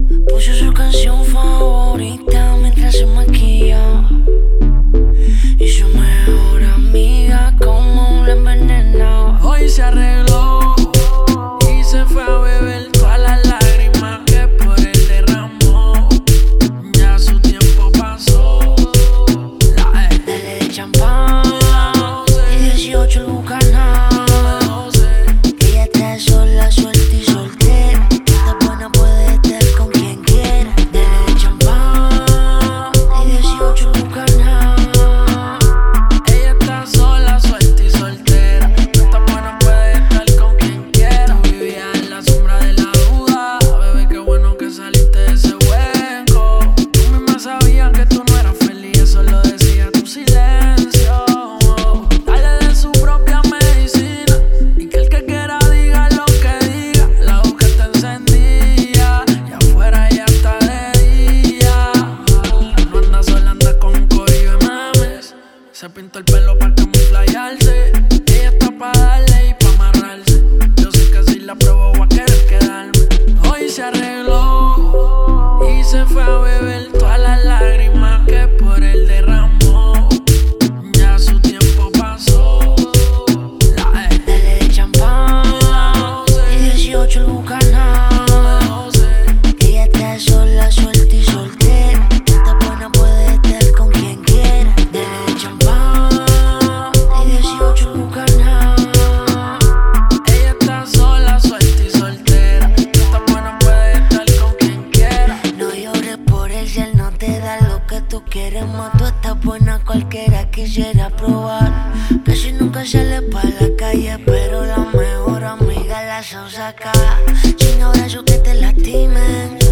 Puso su canción favorita mientras se maquilla. Y su mejor amiga como la envenenaba. Hoy se arregló y se fue a beber todas las lágrimas que por él derramó. Ya su tiempo pasó. Dale de champán y 18 el Bucaná. Que ella está sola, suelta y soltera. Esta buena puede estar con quien quiera. Dale de champán y 18 el Bucaná. Ella está sola, suelta y soltera. Esta buena puede estar con quien quiera. Tú vivías en la sombra de la duda. Bebé, qué bueno que saliste de ese hueco. Tú misma sabías que tú no eras feliz, eso lo decía tu silencio. Dale de su propia medicina y que el que quiera diga lo que diga. La luz que te encendía y afuera ya está de día. No anda sola, anda con un corillo de mames. Se pintó el pelo para camuflajearse. Ella está pa' darle y pa' amarrarse. Yo sé que si la pruebo voy a querer quedarme. Hoy se arregló y se fue a beber todas las lágrimas que por él derramó. Ya su tiempo pasó. Dale de champán y 18 el Bucaná. Que ella está sola, suelta y soltera. Esta buena puede estar con quien quiera. Dale de champán y 18 el Bucaná. Ella está sola, suelta y soltera. Esta buena puede estar con quien quiera. No llores por él si él no te da lo que tú quieres. Más tú estás buena, cualquiera quisiera probar. Casi nunca sale pa' la calle, pero la mejor amiga la son saca. Sin abrazos que te lastimen.